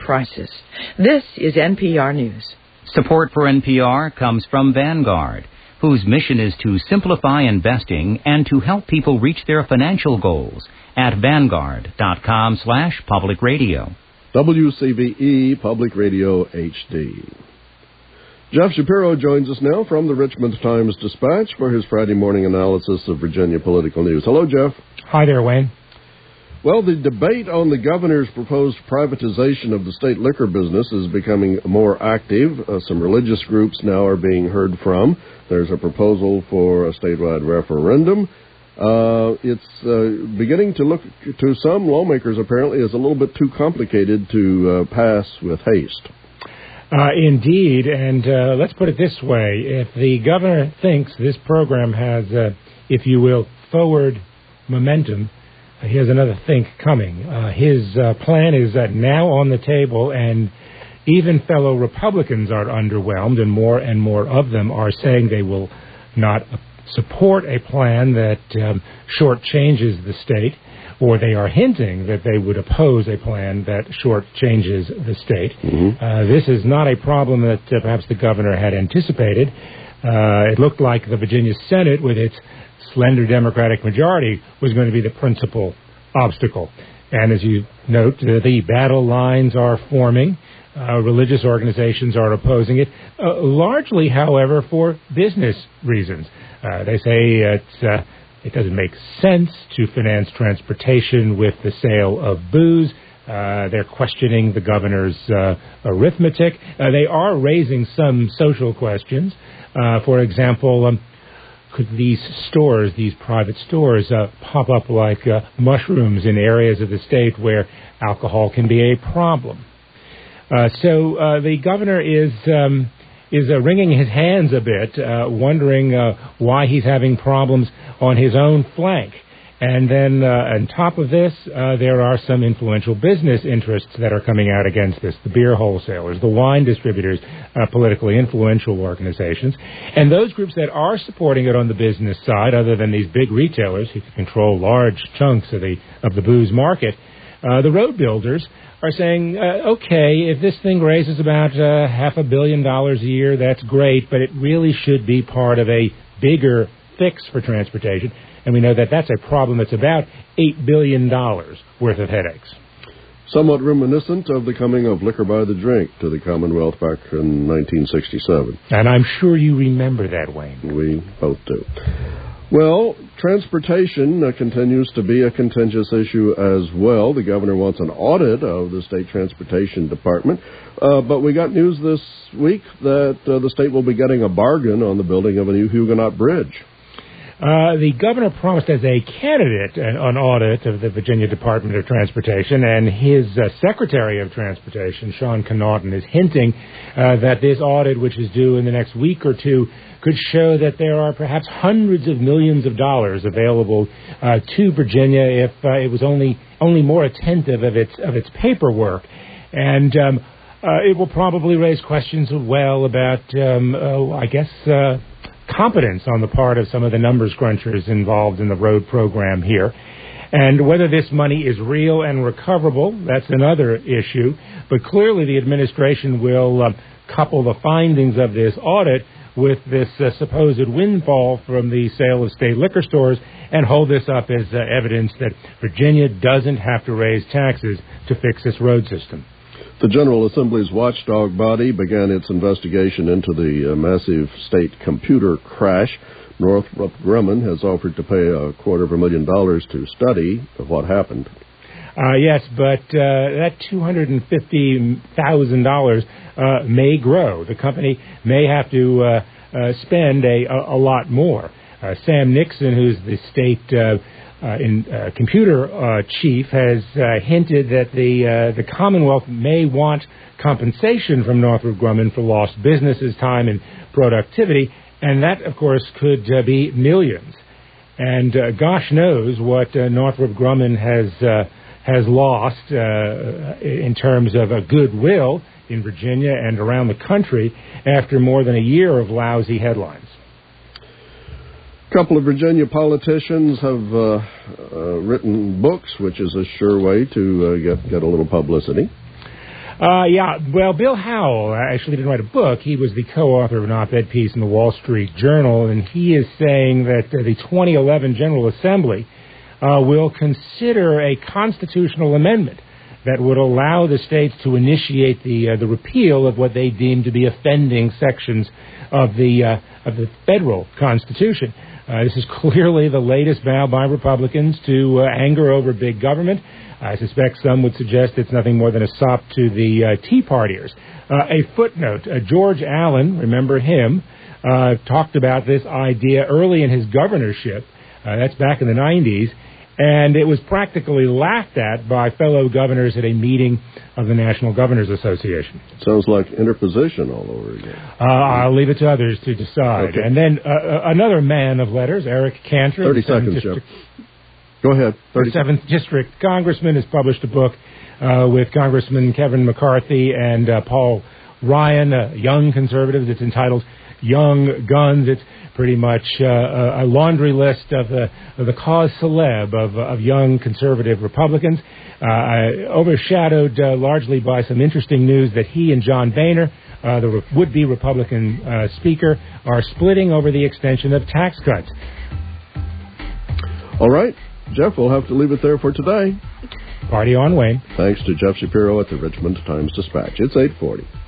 crisis. This is NPR News. Support for NPR comes from Vanguard, whose mission is to simplify investing and to help people reach their financial goals at Vanguard.com/public radio. WCVE Public Radio HD. Jeff Shapiro joins us now from the Richmond Times-Dispatch for his Friday morning analysis of Virginia political news. Hello, Jeff. Hi there, Wayne. Well, the debate on the governor's proposed privatization of the state liquor business is becoming more active. Some religious groups now are being heard from. There's a proposal for a statewide referendum. It's beginning to look to some lawmakers, apparently, as a little bit too complicated to pass with haste. Indeed, and let's put it this way. If the governor thinks this program has, if you will, forward momentum, he has another think coming. His plan is now on the table, and even fellow Republicans are underwhelmed, and more of them are saying they will not support a plan that shortchanges the state, or they are hinting that they would oppose a plan that shortchanges the state. Mm-hmm. This is not a problem that perhaps the governor had anticipated. It looked like the Virginia Senate, with its slender Democratic majority, was going to be the principal obstacle. And as you note, the battle lines are forming. Religious organizations are opposing it, largely, however, for business reasons. They say it doesn't make sense to finance transportation with the sale of booze. They're questioning the governor's arithmetic. They are raising some social questions. For example, could these stores, these private stores, pop up like mushrooms in areas of the state where alcohol can be a problem? So the governor is wringing his hands a bit, wondering why he's having problems on his own flank. And then on top of this, there are some influential business interests that are coming out against this, the beer wholesalers, the wine distributors, politically influential organizations. And those groups that are supporting it on the business side, other than these big retailers who control large chunks of the booze market, the road builders are saying, okay, if this thing raises about $500 million a year, that's great, but it really should be part of a bigger fix for transportation. And we know that that's a problem that's about $8 billion worth of headaches. Somewhat reminiscent of the coming of liquor by the drink to the Commonwealth back in 1967. And I'm sure you remember that, Wayne. We both do. Well, transportation continues to be a contentious issue as well. The governor wants an audit of the state transportation department. But we got news this week that the state will be getting a bargain on the building of a new Huguenot Bridge. The governor promised as a candidate an audit of the Virginia Department of Transportation, and his Secretary of Transportation, Sean Connaughton, is hinting that this audit, which is due in the next week or two, could show that there are perhaps hundreds of millions of dollars available to Virginia if it was only more attentive of its paperwork. And it will probably raise questions as well about, competence on the part of some of the numbers crunchers involved in the road program here. And whether this money is real and recoverable, that's another issue. But clearly the administration will couple the findings of this audit with this supposed windfall from the sale of state liquor stores and hold this up as evidence that Virginia doesn't have to raise taxes to fix its road system. The General Assembly's watchdog body began its investigation into the massive state computer crash. Northrop Grumman has offered to pay $250,000 to study what happened. Yes, but that $250,000 may grow. The company may have to spend a lot more. Sam Nixon, who's the state computer chief, has hinted that the Commonwealth may want compensation from Northrop Grumman for lost businesses, time, and productivity, and that, of course, could be millions. And gosh knows what Northrop Grumman has lost in terms of goodwill in Virginia and around the country after more than a year of lousy headlines. A couple of Virginia politicians have written books, which is a sure way to get a little publicity. Well, Bill Howell actually didn't write a book. He was the co-author of an op-ed piece in the Wall Street Journal, and he is saying that the 2011 General Assembly will consider a constitutional amendment that would allow the states to initiate the repeal of what they deem to be offending sections of the federal Constitution. This is clearly the latest vow by Republicans to anger over big government. I suspect some would suggest it's nothing more than a sop to the Tea Partiers. A footnote, George Allen, remember him, talked about this idea early in his governorship. That's back in the 90s. And it was practically laughed at by fellow governors at a meeting of the National Governors Association. Sounds like interposition all over again. I'll leave it to others to decide. Okay. And then another man of letters, Eric Cantor. 30 seconds, Jeff. Go ahead. 7th District Congressman has published a book with Congressman Kevin McCarthy and Paul Ryan, young conservatives. It's entitled Young Guns. It's pretty much a laundry list of the cause célèbre of young conservative Republicans, overshadowed largely by some interesting news that he and John Boehner, the would-be Republican speaker, are splitting over the extension of tax cuts. All right. Jeff, we'll have to leave it there for today. Party on, Wayne. Thanks to Jeff Shapiro at the Richmond Times-Dispatch. It's 8:40.